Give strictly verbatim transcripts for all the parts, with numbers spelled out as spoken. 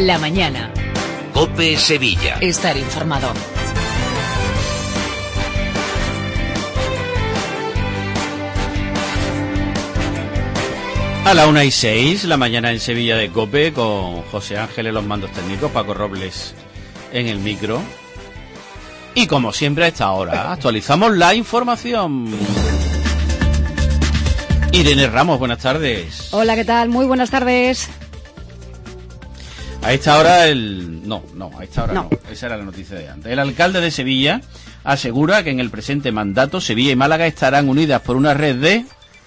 la mañana. COPE Sevilla. Estar informado. A la una y seis, la mañana en Sevilla de COPE, con José Ángel en los mandos técnicos, Paco Robles en el micro. Y como siempre a esta hora, actualizamos la información. Irene Ramos, buenas tardes. Hola, ¿qué tal? Muy buenas tardes. A esta hora el... No, no, a esta hora no. No. Esa era la noticia de antes. El alcalde de Sevilla asegura que en el presente mandato Sevilla y Málaga estarán unidas por una red de...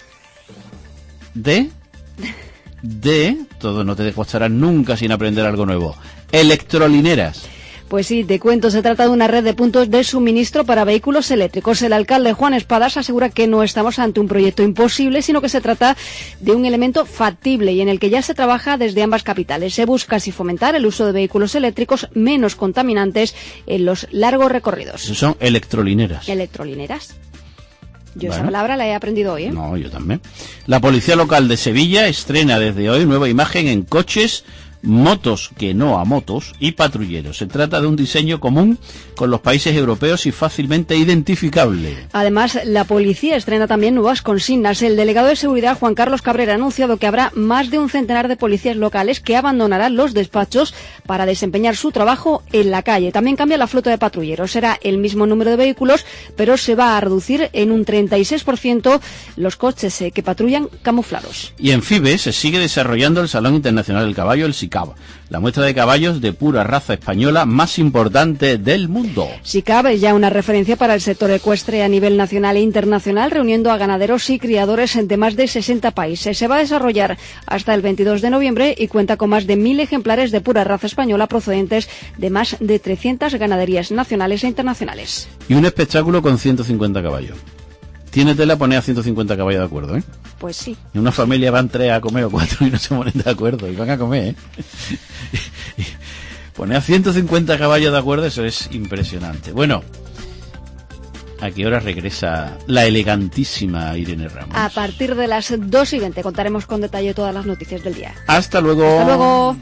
¿De? De... Todo no te descostarás nunca sin aprender algo nuevo. Electrolineras. Pues sí, te cuento, se trata de una red de puntos de suministro para vehículos eléctricos. El alcalde Juan Espadas asegura que no estamos ante un proyecto imposible, sino que se trata de un elemento factible y en el que ya se trabaja desde ambas capitales. Se busca así fomentar el uso de vehículos eléctricos menos contaminantes en los largos recorridos. Eso son electrolineras. Electrolineras. Yo Bueno. esa palabra la he aprendido hoy, ¿eh? No, yo también. La Policía Local de Sevilla estrena desde hoy nueva imagen en coches, motos que no a motos y patrulleros. Se trata de un diseño común con los países europeos y fácilmente identificable. Además, la policía estrena también nuevas consignas. El delegado de seguridad, Juan Carlos Cabrera, ha anunciado que habrá más de un centenar de policías locales que abandonarán los despachos para desempeñar su trabajo en la calle. También cambia la flota de patrulleros. Será el mismo número de vehículos, pero se va a reducir en un treinta y seis por ciento los coches eh, que patrullan camuflados. Y en FIBE se sigue desarrollando el Salón Internacional del Caballo, el SICAB, la muestra de caballos de pura raza española más importante del mundo. SICAB es ya una referencia para el sector ecuestre a nivel nacional e internacional, reuniendo a ganaderos y criadores de más de sesenta países. Se va a desarrollar hasta el veintidós de noviembre y cuenta con más de mil ejemplares de pura raza española procedentes de más de trescientas ganaderías nacionales e internacionales. Y un espectáculo con ciento cincuenta caballos. Tiene tela poner a ciento cincuenta caballos de acuerdo, ¿eh? Pues sí. En una familia van tres a comer o cuatro y no se ponen de acuerdo. Y van a comer, ¿eh? Poner a ciento cincuenta caballos de acuerdo, eso es impresionante. Bueno, ¿a qué hora regresa la elegantísima Irene Ramos? A partir de las dos y veinte contaremos con detalle todas las noticias del día. Hasta luego. Hasta luego.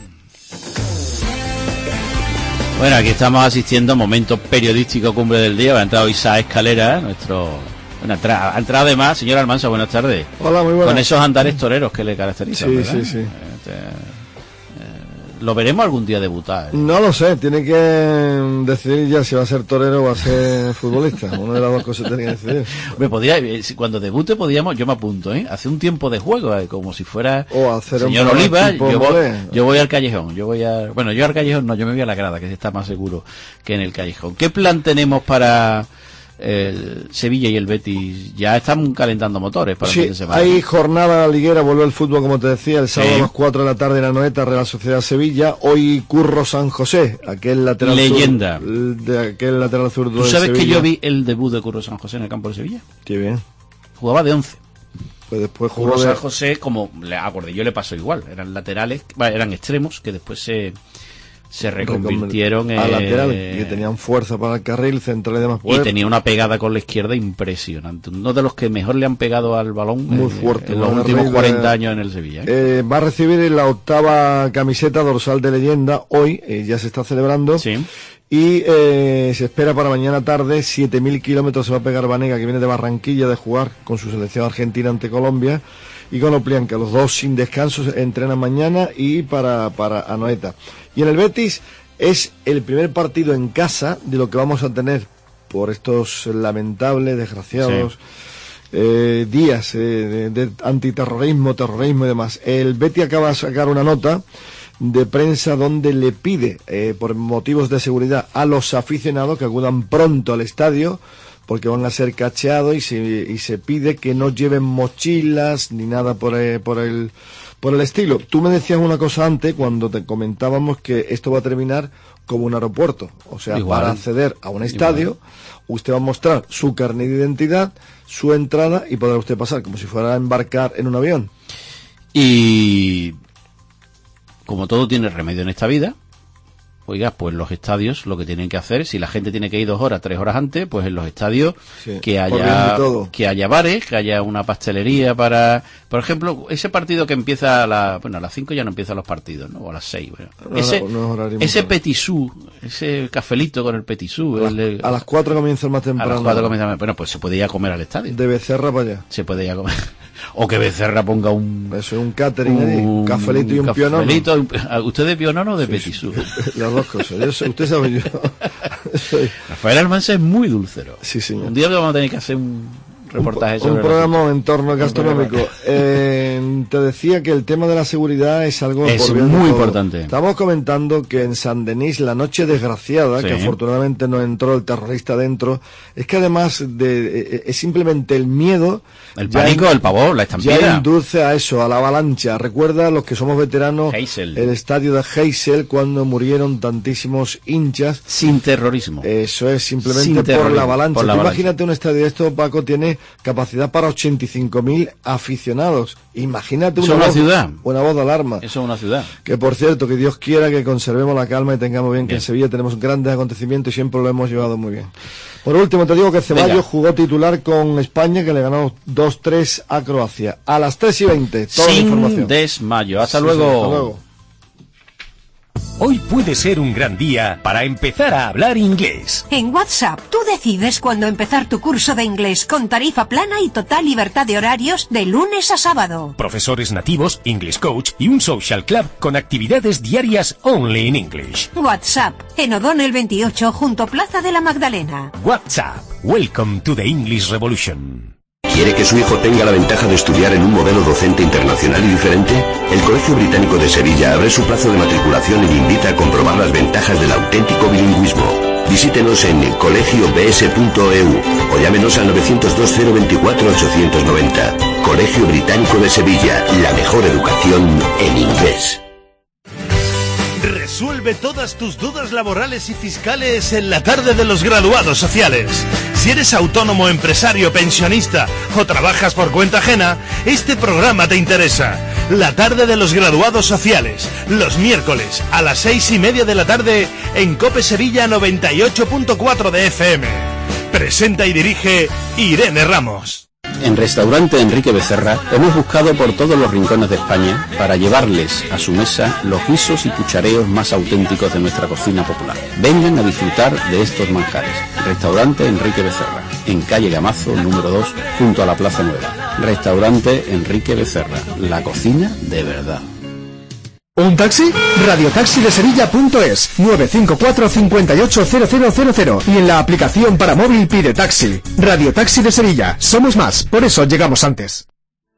Bueno, aquí estamos asistiendo a momento periodístico cumbre del día. Ha entrado Isaac Escalera, nuestro... Bueno, entra- ha entrado además, señor Almanza, buenas tardes. Hola, muy buenas. Con esos andares toreros que le caracterizan, Sí, ¿verdad? sí, sí. Este, eh, ¿Lo veremos algún día debutar? ¿eh? No lo sé, tiene que decidir ya si va a ser torero o va a ser futbolista. Una de las dos cosas tiene que decidir. Me podía, eh, si- cuando debute podíamos, yo me apunto, ¿eh? Hace un tiempo de juego, eh, como si fuera O hacer un señor programa Oliva, tipo yo voy, Molé. yo voy al callejón, yo voy a, bueno, yo al callejón no, yo me voy a la grada, que está más seguro que en el callejón. ¿Qué plan tenemos para el Sevilla y el Betis? Ya están calentando motores para el Sí, fin de semana. hay jornada liguera, vuelve el fútbol, como te decía, el sábado Sí. a las cuatro de la tarde en Anoeta, Real Sociedad Sevilla. Hoy Curro San José, aquel lateral Leyenda. sur, de aquel lateral zurdo ¿Tú de sabes que Sevilla. yo vi el debut de Curro San José en el campo de Sevilla? Qué bien. Jugaba de once. Pues después jugó Curro de... San José, como le acordé, yo le pasó igual. Eran laterales, bueno, eran extremos que después se, se reconvirtieron a en... laterales, y que tenían fuerza para el carril, central y demás. Y Pues, tenía una pegada con la izquierda impresionante. Uno de los que mejor le han pegado al balón Muy eh, fuerte, en los una últimos raíz de- cuarenta años en el Sevilla. ¿eh? Eh, va a recibir la octava camiseta dorsal de leyenda hoy, eh, ya se está celebrando. Sí. Y eh, se espera para mañana tarde, siete mil kilómetros se va a pegar Vanega, que viene de Barranquilla de jugar con su selección argentina ante Colombia, y con Oplianca, los dos sin descanso, entrenan mañana y para, para Anoeta. Y en el Betis es el primer partido en casa de lo que vamos a tener por estos lamentables, desgraciados... Sí. Eh, días eh, de, de antiterrorismo, terrorismo y demás. El Betis acaba de sacar una nota de prensa donde le pide, eh, por motivos de seguridad, a los aficionados que acudan pronto al estadio, porque van a ser cacheados, y se, y se pide que no lleven mochilas ni nada por, eh, por el por el estilo. Tú me decías una cosa antes cuando te comentábamos que esto va a terminar como un aeropuerto, o sea, Igual. para acceder a un estadio, Igual. usted va a mostrar su carnet de identidad, su entrada, y podrá usted pasar como si fuera a embarcar en un avión. Y como todo tiene remedio en esta vida, Oiga, pues los estadios lo que tienen que hacer, si la gente tiene que ir dos horas, tres horas antes, pues en los estadios Sí, que haya corriendo y todo. que haya bares, que haya una pastelería para, por ejemplo, ese partido que empieza a la, bueno, a las cinco ya no empiezan los partidos, ¿no? O a las seis, bueno. No, ese no, no es horario muy ese tarde. petisú, ese cafelito con el petisú, A las, el de- a las cuatro comienza el más a temprano. las cuatro comienza, bueno, pues se puede ir a comer al estadio. De Becerra para allá. Se puede ir a comer. O que Becerra ponga un Eso es un catering, ahí, un cafelito y un pionono. cafelito, un- ¿Usted de pionono o de petisú? Las dos cosas. Yo sé- usted sabe yo. Soy- Rafael Almansa es muy dulcero. Sí, señor. Un día vamos a tener que hacer un reportaje un, sobre un los- programa en entorno gastronómico. Eh, te decía que el tema de la seguridad es algo Es por bien de muy todo. importante. Estamos comentando que en San Denis, la noche desgraciada, Sí. que afortunadamente no entró el terrorista dentro, es que además de eh, es simplemente el miedo, El ya pánico, in- el pavor, la ya estampida. induce a eso, a la avalancha. Recuerda, los que somos veteranos, Heysel. el estadio de Heysel, cuando murieron tantísimos hinchas. Sin terrorismo. Eso es, simplemente Sin por terrorismo, la avalancha. por la Tú avalancha. imagínate un estadio de esto, Paco, tiene capacidad para ochenta y cinco mil aficionados. Imagínate Eso una, es una voz, ciudad. una voz de alarma. Eso es una ciudad. Que por cierto, que Dios quiera que conservemos la calma y tengamos bien, que Bien. en Sevilla tenemos grandes acontecimientos y siempre lo hemos llevado muy bien. Por último, te digo que Ceballos Venga. jugó titular con España, que le ganó dos tres a Croacia. A las tres y veinte, toda la Sin información. desmayo. Hasta Sí, luego. sí, hasta luego. Hoy puede ser un gran día para empezar a hablar inglés. En WhatsApp, tú decides cuándo empezar tu curso de inglés con tarifa plana y total libertad de horarios de lunes a sábado. Profesores nativos, English Coach y un social club con actividades diarias only in English. WhatsApp, en O'Donnell veintiocho, junto Plaza de la Magdalena. WhatsApp. Welcome to the English Revolution. ¿Quiere que su hijo tenga la ventaja de estudiar en un modelo docente internacional y diferente? El Colegio Británico de Sevilla abre su plazo de matriculación y le invita a comprobar las ventajas del auténtico bilingüismo. Visítenos en colegio b s punto e u o llámenos al novecientos dos cero veinticuatro ochocientos noventa. Colegio Británico de Sevilla, la mejor educación en inglés. Resuelve todas tus dudas laborales y fiscales en la tarde de los graduados sociales. Si eres autónomo, empresario, pensionista o trabajas por cuenta ajena, este programa te interesa. La tarde de los graduados sociales, los miércoles a las seis y media de la tarde en COPE Sevilla noventa y ocho punto cuatro de F M. Presenta y dirige Irene Ramos. En Restaurante Enrique Becerra hemos buscado por todos los rincones de España para llevarles a su mesa los guisos y cuchareos más auténticos de nuestra cocina popular. Vengan a disfrutar de estos manjares. Restaurante Enrique Becerra, en calle Gamazo, número dos, junto a la Plaza Nueva. Restaurante Enrique Becerra, la cocina de verdad. ¿Un taxi? radiotaxi de sevilla punto es, nueve cinco cuatro, cinco ocho cero cero cero cero, y en la aplicación para móvil pide taxi. Radiotaxi de Sevilla, somos más, por eso llegamos antes.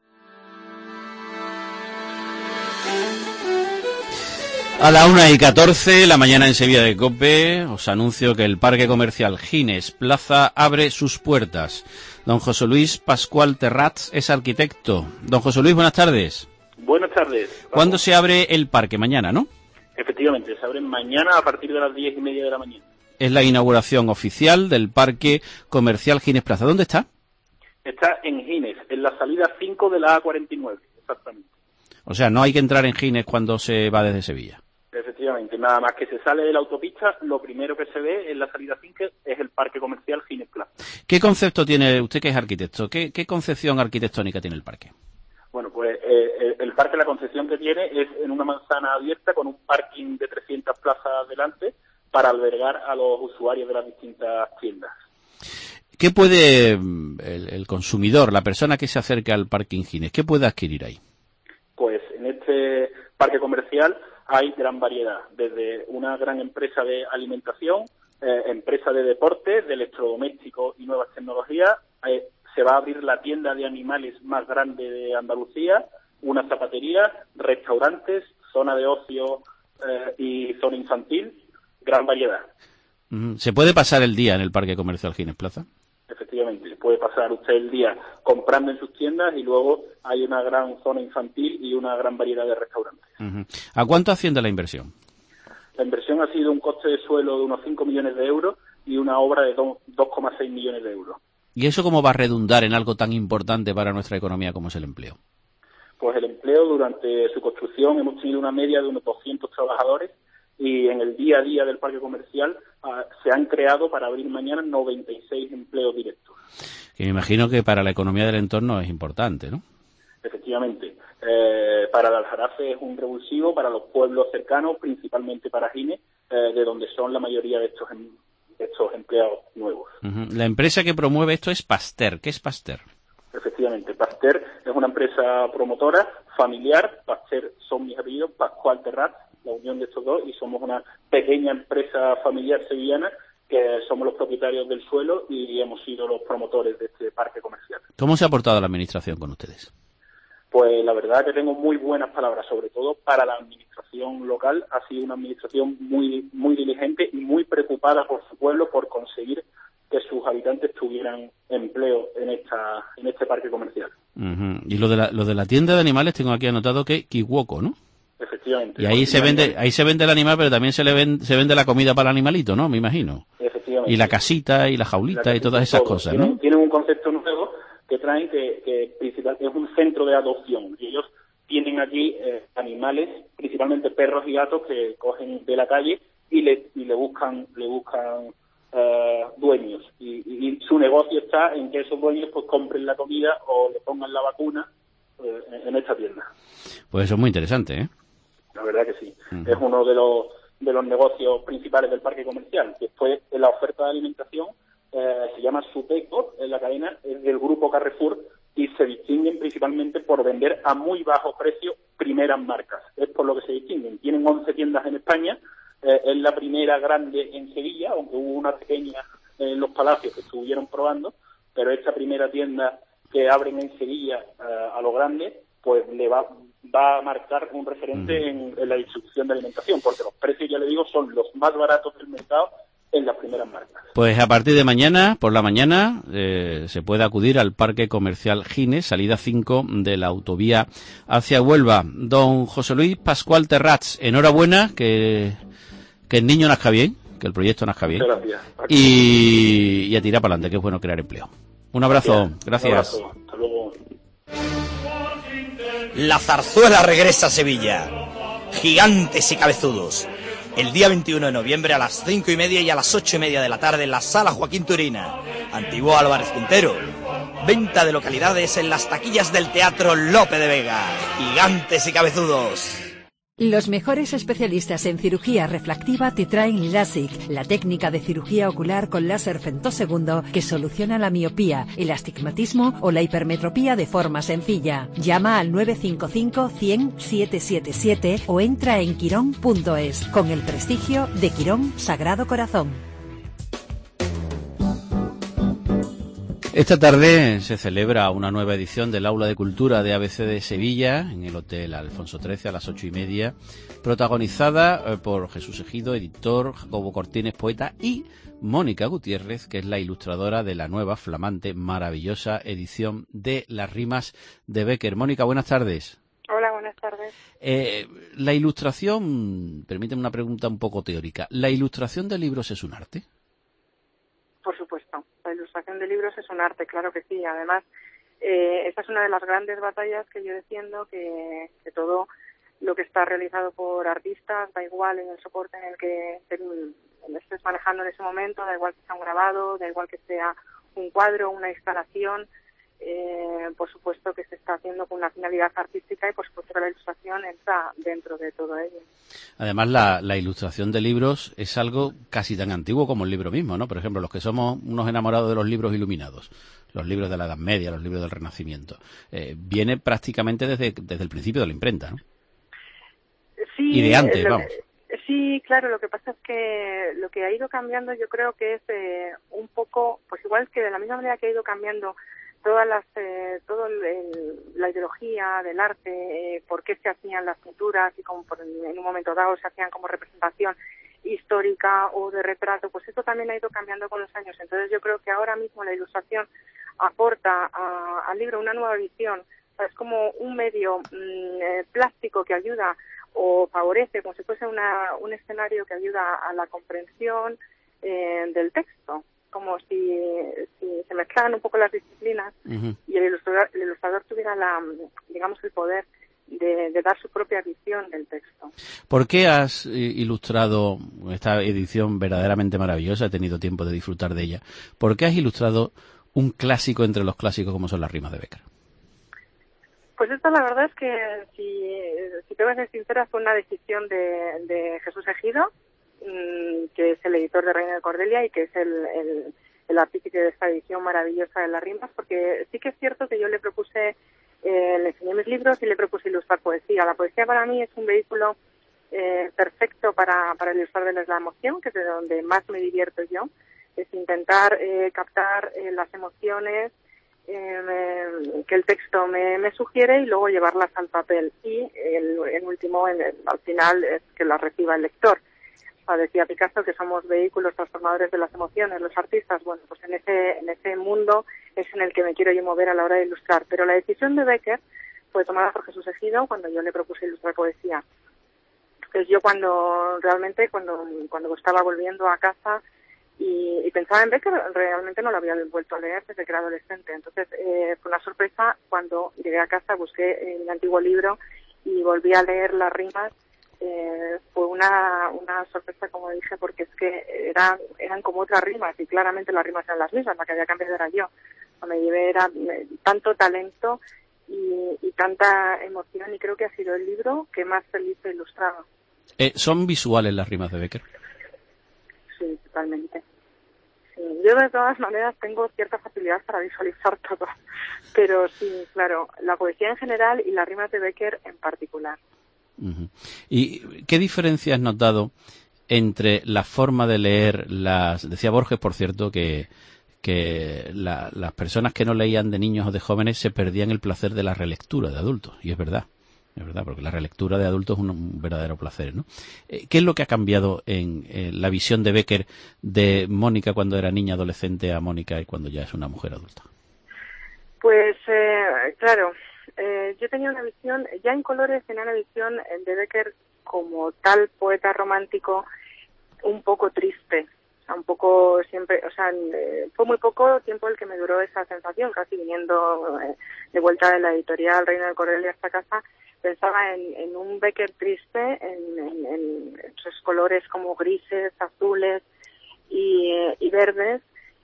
A la una y catorce, la mañana en Sevilla de COPE, os anuncio que el Parque Comercial Gines Plaza abre sus puertas. Don José Luis Pascual Terrats es arquitecto. Don José Luis, buenas tardes. Buenas tardes. Paco. ¿Cuándo se abre el parque? Mañana, ¿no? Efectivamente, se abre mañana a partir de las diez y media de la mañana. Es la inauguración oficial del Parque Comercial Gines Plaza. ¿Dónde está? Está en Gines, en la salida cinco de la A cuarenta y nueve, exactamente. O sea, no hay que entrar en Gines cuando se va desde Sevilla. Efectivamente, nada más que se sale de la autopista, lo primero que se ve en la salida cinco es el Parque Comercial Gines Plaza. ¿Qué concepto tiene, usted que es arquitecto, qué, qué concepción arquitectónica tiene el parque? Bueno, pues eh, el parque, la concepción que tiene es en una manzana abierta con un parking de trescientas plazas delante para albergar a los usuarios de las distintas tiendas. ¿Qué puede el, el consumidor, la persona que se acerca al parking Gines, qué puede adquirir ahí? Pues en este parque comercial hay gran variedad, desde una gran empresa de alimentación, eh, empresa de deportes, de electrodomésticos y nuevas tecnologías. Eh, se va a abrir la tienda de animales más grande de Andalucía, una zapatería, restaurantes, zona de ocio eh, y zona infantil, gran variedad. ¿Se puede pasar el día en el Parque Comercial Gines Plaza? Efectivamente, puede pasar usted el día comprando en sus tiendas y luego hay una gran zona infantil y una gran variedad de restaurantes. Uh-huh. ¿A cuánto asciende la inversión? La inversión ha sido un coste de suelo de unos cinco millones de euros y una obra de dos coma seis millones de euros. ¿Y eso cómo va a redundar en algo tan importante para nuestra economía como es el empleo? Pues el empleo, durante su construcción hemos tenido una media de unos doscientos trabajadores y en el día a día del parque comercial uh, se han creado para abrir mañana noventa y seis empleos directos. Que me imagino que para la economía del entorno es importante, ¿no? Efectivamente. Eh, para el Aljarafe es un revulsivo, para los pueblos cercanos, principalmente para Gine, eh, de donde son la mayoría de estos, em, estos empleados nuevos. Uh-huh. La empresa que promueve esto es Pasteur. ¿Qué es Pasteur? Efectivamente, Pasteur es una empresa promotora, familiar. Pasteur son mis apellidos, Pascual Terrat, la unión de estos dos, y somos una pequeña empresa familiar sevillana que somos los propietarios del suelo y hemos sido los promotores de este parque comercial. ¿Cómo se ha portado la administración con ustedes? Pues la verdad que tengo muy buenas palabras, sobre todo para la administración local. Ha sido una administración muy muy diligente y muy preocupada por su pueblo, por conseguir que sus habitantes tuvieran empleo en esta en este parque comercial. Uh-huh. Y lo de la lo de la tienda de animales tengo aquí anotado que Kiwoko, ¿no? Efectivamente. Y ahí se vende ahí se vende el animal, pero también se le vende, se vende la comida para el animalito, ¿no? Me imagino. Efectivamente. Y la casita y la jaulita la casita, y todas esas todo. cosas, tienen, ¿no? Tienen un concepto nuevo que traen que, que principal, es un centro de adopción, y ellos tienen aquí eh, animales, principalmente perros y gatos, que cogen de la calle y le y le buscan le buscan eh, dueños, y, y, y su negocio está en que esos dueños pues compren la comida o le pongan la vacuna eh, en, en esta tienda. Pues eso es muy interesante, ¿eh? La verdad que sí. Uh-huh. Es uno de los de los negocios principales del parque comercial. Después, en la oferta de alimentación, Eh, se llama Supeco, en la cadena, es del grupo Carrefour, y se distinguen principalmente por vender a muy bajo precio primeras marcas. Es por lo que se distinguen. Tienen once tiendas en España, eh, es la primera grande en Sevilla, aunque hubo una pequeña en Los Palacios que estuvieron probando, pero esta primera tienda que abren en Sevilla eh, a lo grande, pues le va, va a marcar un referente mm. en, en la distribución de alimentación, porque los precios, ya le digo, son los más baratos del mercado en las primeras marcas. Pues a partir de mañana, por la mañana, eh, se puede acudir al Parque Comercial Gine, salida cinco de la autovía hacia Huelva. Don José Luis Pascual Terrats, enhorabuena, que, que el niño nazca bien, que el proyecto nazca bien. Muchas gracias. Y, y a tirar para adelante, que es bueno crear empleo. Un abrazo, gracias. gracias. Un abrazo. Hasta luego. La zarzuela regresa a Sevilla. Gigantes y cabezudos. El día veintiuno de noviembre a las cinco y media y a las ocho y media de la tarde en la Sala Joaquín Turina. Antiguo Álvarez Quintero. Venta de localidades en las taquillas del Teatro Lope de Vega. Gigantes y cabezudos. Los mejores especialistas en cirugía refractiva te traen LASIK, la técnica de cirugía ocular con láser femtosegundo que soluciona la miopía, el astigmatismo o la hipermetropía de forma sencilla. Llama al nueve cinco cinco, cien, setecientos setenta y siete o entra en quirón punto es con el prestigio de Quirón Sagrado Corazón. Esta tarde se celebra una nueva edición del Aula de Cultura de A B C de Sevilla, en el Hotel Alfonso trece a las ocho y media, protagonizada por Jesús Ejido, editor, Jacobo Cortines, poeta, y Mónica Gutiérrez, que es la ilustradora de la nueva, flamante, maravillosa edición de Las Rimas de Bécquer. Mónica, buenas tardes. Hola, buenas tardes. Eh, la ilustración, permíteme una pregunta un poco teórica, ¿la ilustración de libros es un arte? Por supuesto, la ilustración de libros es un arte, claro que sí. Además, eh, esta es una de las grandes batallas que yo defiendo, que, que todo lo que está realizado por artistas, da igual en el soporte en el que te, lo estés manejando en ese momento, da igual que sea un grabado, da igual que sea un cuadro, una instalación, eh, por supuesto que se está haciendo con una finalidad artística y por supuesto que la ilustración entra dentro de todo ello. Además, la, la ilustración de libros es algo casi tan antiguo como el libro mismo, ¿no? Por ejemplo, los que somos unos enamorados de los libros iluminados, los libros de la Edad Media, los libros del Renacimiento, eh, viene prácticamente desde, desde el principio de la imprenta, ¿no? Sí, y de antes, lo, vamos. Sí, claro, lo que pasa es que lo que ha ido cambiando yo creo que es eh, un poco, pues igual que de la misma manera que ha ido cambiando todas las, eh, todo el, el, la ideología del arte, eh, por qué se hacían las pinturas y como por, en un momento dado se hacían como representación histórica o de retrato, pues esto también ha ido cambiando con los años. Entonces yo creo que ahora mismo la ilustración aporta a, al libro una nueva visión, o sea, es como un medio mmm, eh, plástico que ayuda o favorece, como si fuese una, un escenario que ayuda a la comprensión eh, del texto, como si, si se mezclaran un poco las disciplinas uh-huh. y el ilustrador, el ilustrador tuviera la, digamos, el poder de, de dar su propia visión del texto. ¿Por qué has eh, ilustrado esta edición verdaderamente maravillosa? He tenido tiempo de disfrutar de ella. ¿Por qué has ilustrado un clásico entre los clásicos como son las rimas de Bécquer? Pues esto la verdad es que, si, si tengo que ser sincera, fue una decisión de, de Jesús Ejido, mmm, que es el editor de Reina de Cordelia y que es el, el, el artífice de esta edición maravillosa de las rimas, porque sí que es cierto que yo le propuse, eh, le enseñé mis libros y le propuse ilustrar poesía. La poesía para mí es un vehículo eh, perfecto para, para ilustrar la emoción, que es de donde más me divierto yo, es intentar eh, captar eh, las emociones Eh, me, que el texto me, me sugiere y luego llevarlas al papel y el, el último en el, al final es que las reciba el lector. O sea, decía Picasso que somos vehículos transformadores de las emociones, los artistas. Bueno, pues en ese en ese mundo es en el que me quiero yo mover a la hora de ilustrar. Pero la decisión de Bécquer fue tomada por Jesús Ejido cuando yo le propuse ilustrar poesía. Entonces yo cuando realmente cuando cuando estaba volviendo a casa Y, y pensaba en Bécquer, realmente no lo había vuelto a leer desde que era adolescente. Entonces eh, fue una sorpresa cuando llegué a casa, busqué el antiguo libro y volví a leer las rimas. Eh, fue una, una sorpresa, como dije, porque es que eran, eran como otras rimas y claramente las rimas eran las mismas, la que había cambiado era yo. Me llevé era, eh, tanto talento y, y tanta emoción y creo que ha sido el libro que más feliz he ilustrado. Eh, ¿Son visuales las rimas de Bécquer? Sí, totalmente. Sí, yo de todas maneras tengo cierta facilidad para visualizar todo, pero sí, claro, la poesía en general y las rimas de Bécquer en particular. Uh-huh. ¿Y qué diferencia has notado entre la forma de leer las... Decía Borges, por cierto, que, que la, las personas que no leían de niños o de jóvenes se perdían el placer de la relectura de adultos, y es verdad. Es verdad, porque la relectura de adultos es un, un verdadero placer, ¿no? ¿Qué es lo que ha cambiado en, en la visión de Bécquer de Mónica cuando era niña, adolescente, a Mónica y cuando ya es una mujer adulta? Pues, eh, claro, eh, yo tenía una visión, ya en Colores tenía una visión de Bécquer como tal poeta romántico un poco triste. O sea, un poco siempre, o sea, eh, fue muy poco tiempo el que me duró esa sensación, casi viniendo eh, de vuelta de la editorial Reina de Cordelia a esta casa. Pensaba en, en un Bécquer triste, en, en, en esos colores como grises, azules y, y verdes,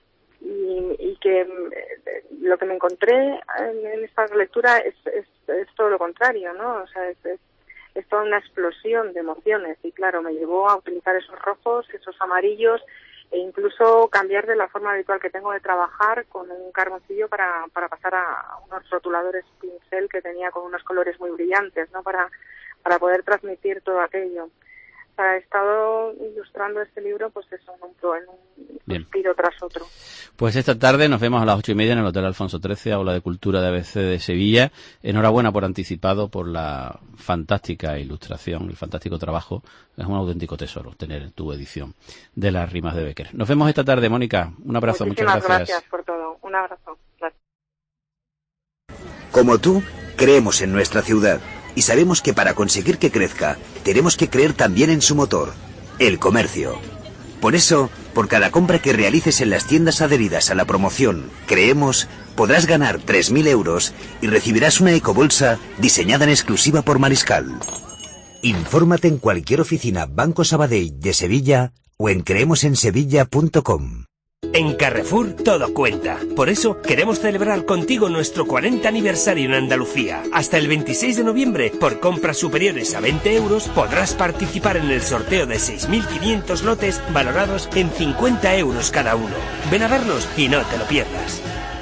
y, y que eh, lo que me encontré en, en esta lectura es, es, es todo lo contrario, ¿no? O sea, es, es, es toda una explosión de emociones y claro, me llevó a utilizar esos rojos, esos amarillos e incluso cambiar de la forma habitual que tengo de trabajar con un carboncillo para, para pasar a unos rotuladores pincel que tenía con unos colores muy brillantes, ¿no? Para, para poder transmitir todo aquello. O sea, he estado ilustrando este libro, pues eso, en un, en un suspiro tras otro. Pues esta tarde nos vemos a las ocho y media en el Hotel Alfonso trece, Aula de Cultura de A B C de Sevilla. Enhorabuena por anticipado, por la fantástica ilustración, el fantástico trabajo. Es un auténtico tesoro tener tu edición de las rimas de Bécquer. Nos vemos esta tarde, Mónica. Un abrazo, Muchísimas muchas gracias. gracias por todo. Un abrazo. Gracias. Como tú, creemos en nuestra ciudad. Y sabemos que para conseguir que crezca, tenemos que creer también en su motor, el comercio. Por eso, por cada compra que realices en las tiendas adheridas a la promoción Creemos, podrás ganar tres mil euros y recibirás una ecobolsa diseñada en exclusiva por Mariscal. Infórmate en cualquier oficina Banco Sabadell de Sevilla o en creemos en sevilla punto com. En Carrefour todo cuenta. Por eso queremos celebrar contigo nuestro cuarenta aniversario en Andalucía. Hasta el veintiséis de noviembre, por compras superiores a veinte euros, podrás participar en el sorteo de seis mil quinientos lotes valorados en cincuenta euros cada uno. Ven a vernos y no te lo pierdas.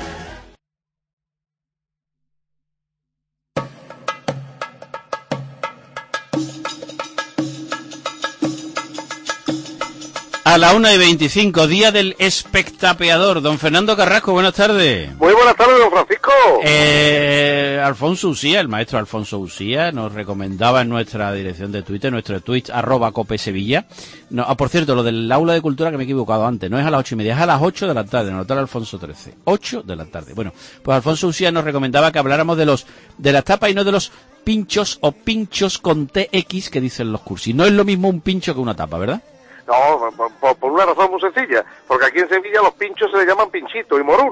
A la una y veinticinco, día del espectapeador. Don Fernando Carrasco, buenas tardes. Muy buenas tardes, don Francisco. Eh, Alfonso Usía, el maestro Alfonso Usía, nos recomendaba en nuestra dirección de Twitter, nuestro tweet, arroba Cope Sevilla. No, ah, por cierto, lo del aula de cultura que me he equivocado antes, no es a las ocho y media, es a las ocho de la tarde, en el Hotel Alfonso trece. Ocho de la tarde. Bueno, pues Alfonso Usía nos recomendaba que habláramos de los, de las tapas y no de los pinchos o pinchos con T X que dicen los cursis. No es lo mismo un pincho que una tapa, ¿verdad? No, por, por una razón muy sencilla, porque aquí en Sevilla los pinchos se le llaman pinchito y moruno.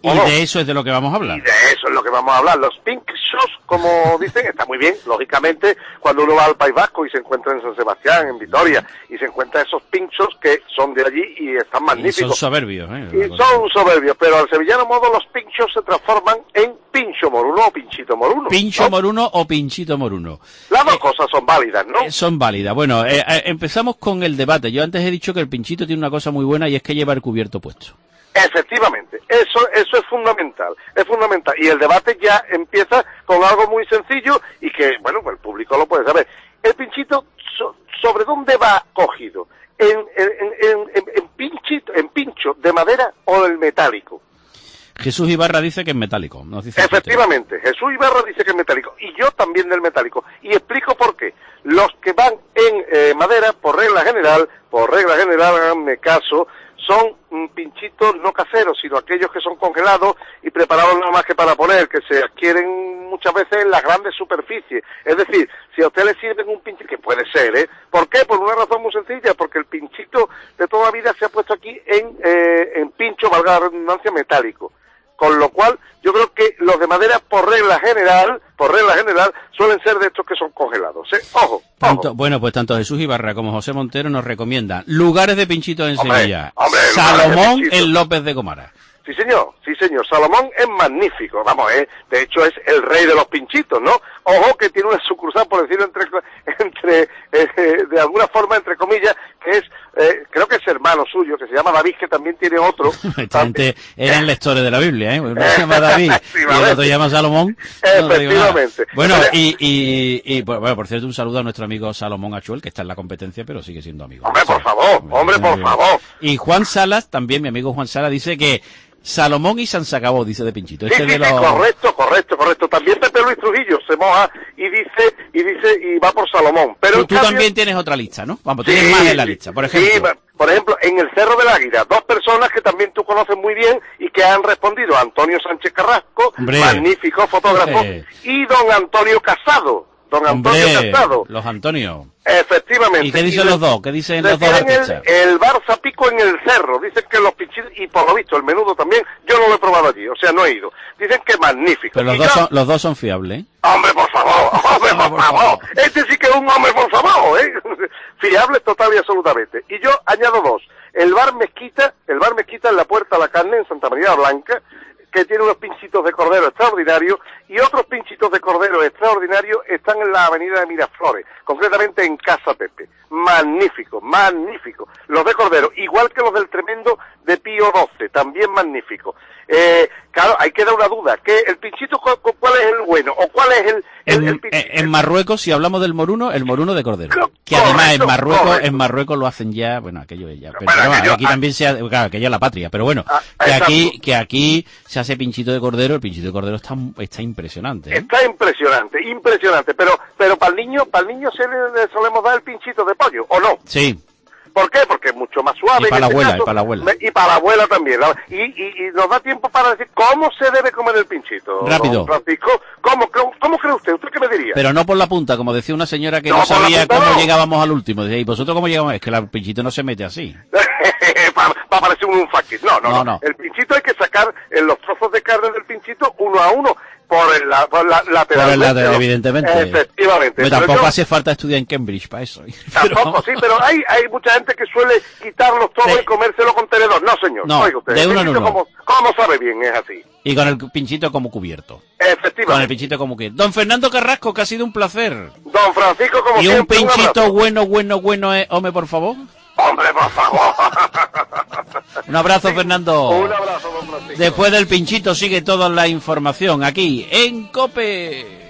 Y ¿o no? de eso es de lo que vamos a hablar. Y de eso es lo que vamos a hablar. Los pink shows, como dicen, está muy bien. Lógicamente, cuando uno va al País Vasco y se encuentra en San Sebastián, en Vitoria, y se encuentra esos pink shows que son de allí y están magníficos. Y son soberbios, ¿eh? Y son soberbios, pero al sevillano modo los pink shows se transforman en pincho moruno o pinchito moruno. Pincho ¿no? moruno o pinchito moruno. Las dos eh, cosas son válidas, ¿no? Eh, son válidas. Bueno, eh, eh, empezamos con el debate. Yo antes he dicho que el pinchito tiene una cosa muy buena y es que lleva el cubierto puesto. Efectivamente, eso eso es fundamental, es fundamental. Y el debate ya empieza con algo muy sencillo y que, bueno, pues el público lo puede saber. El pinchito, so, ¿sobre dónde va cogido? ¿En, en, en, en, en pinchito, en pincho de madera o del metálico? Jesús Ibarra dice que es metálico. Nos dice Efectivamente, Jesús Ibarra dice que es metálico. Y yo también del metálico. Y explico por qué. Los que van en eh, madera, por regla general, por regla general, háganme caso, son mm, pinchitos no caseros, sino aquellos que son congelados y preparados nada más que para poner, que se adquieren muchas veces en las grandes superficies. Es decir, si a usted le sirven un pinchito, que puede ser, ¿eh? ¿Por qué? Por una razón muy sencilla, porque el pinchito de toda la vida se ha puesto aquí en, eh, en pincho, valga la redundancia, metálico. Con lo cual, yo creo que los de madera, por regla general, por regla general, suelen ser de estos que son congelados, ¿eh? Ojo, tanto, ojo. Bueno, pues tanto Jesús Ibarra como José Montero nos recomiendan lugares de pinchitos en Hombre, Sevilla. hombre, Salomón pinchito. en López de Gomara. Sí, señor, sí, señor. Salomón es magnífico, vamos, eh, de hecho es el rey de los pinchitos, ¿no? Ojo que tiene una sucursal, por decirlo entre, entre eh, de alguna forma, entre comillas, que es, eh, creo que es hermano suyo, que se llama David, que también tiene otro. Esta gente eran lectores de la Biblia, ¿eh? Uno se llama David y el otro se llama Salomón. No te digo nada. Efectivamente. Bueno, y, y, y bueno, por cierto, un saludo a nuestro amigo Salomón Achuel, que está en la competencia, pero sigue siendo amigo. Hombre, por favor, hombre, por favor. Y Juan Salas, también mi amigo Juan Salas, dice que Salomón y San se acabó, dice de pinchito. Sí, Este sí, de los... sí, correcto, correcto, correcto. También Pepe Luis Trujillo se moja y dice, y dice, y va por Salomón. Pero Tú, tú cambio... también tienes otra lista, ¿no? Vamos, tienes Sí, más en la sí, lista, por ejemplo. Sí, por ejemplo, en el Cerro del Águila, dos personas que también tú conoces muy bien y que han respondido, Antonio Sánchez Carrasco, Hombre. magnífico fotógrafo, Eh. y don Antonio Casado, don Antonio Hombre, Casado. los Antonio. Efectivamente. ¿Y qué dicen Y los dos? ¿Qué dicen los dos decían artistas? el, el bar Zapico en el Cerro, dicen que los pinchitos, y por lo visto el menudo también, yo no lo he probado allí, o sea, no he ido. Dicen que magnífico. Pero los Y dos, yo- son, los dos son fiables, ¿eh? Hombre, por favor, hombre, por favor. Este sí que es un hombre, por favor, ¿eh? Fiable total y absolutamente. Y yo añado dos. El bar Mezquita, el bar Mezquita en la Puerta a la Carne, en Santa María la Blanca, que tiene unos pinchitos de cordero extraordinarios, y otros pinchitos de cordero extraordinarios están en la avenida de Miraflores, concretamente en Casa Pepe. Magnífico, magnífico. Los de cordero, igual que los del tremendo de Pío doce, también magnífico. Eh, claro, hay que dar una duda, que el pinchito, ¿cuál, cuál es el bueno? ¿O cuál es el, el, En, el pinchito? en Marruecos, si hablamos del moruno, el moruno de cordero. Co- Que además en correcto, Marruecos, correcto. en Marruecos lo hacen ya, bueno, aquello es ya, pero, Bueno, pero aquello- aquí también se hace, claro, aquello es la patria, pero bueno, Ah, que exacto. aquí, que aquí se hace pinchito de cordero, el pinchito de cordero está, está impresionante, ¿eh? Está impresionante, impresionante, pero pero para el niño, para el niño se le, le solemos dar el pinchito de pollo, ¿o no? Sí, ¿Por qué? Porque es mucho más suave. Y para en la este abuela, caso. y para la abuela. Me- Y para la abuela también. la- Y, y, y nos da tiempo para decir cómo se debe comer el pinchito. Rápido. Don Francisco, ¿cómo, cómo, cómo cree usted? ¿Usted qué me diría? pero no por la punta, como decía una señora que No, no, por la sabía punta cómo no. llegábamos al último. Dice, ¿y vosotros cómo llegamos? Es que el pinchito no se mete así. para, para parecer un faquis. No, no, No, no, no. El pinchito hay que sacar en los trozos de carne del pinchito uno a uno. Por el, la, por la, Por el lateralmente, lateral, ¿no? evidentemente. Efectivamente. Pero Pero tampoco yo- hace falta estudiar en Cambridge para eso. Tampoco, sí, pero hay, hay mucha gente que suele quitarlos todos Sí. y comérselo con tenedor. No, señor. No, Oiga usted, de el uno en pinchito uno. Como, como sabe bien, es así. Y con el pinchito como cubierto. Efectivamente. Con el pinchito como cubierto. Don Fernando Carrasco, que ha sido un placer. Don Francisco, como Y un siempre, pinchito abrazo. bueno, bueno, bueno, eh, hombre, por favor. Hombre, por favor. Un abrazo, Fernando. Un abrazo, don Francisco. Después del pinchito sigue toda la información aquí en COPE.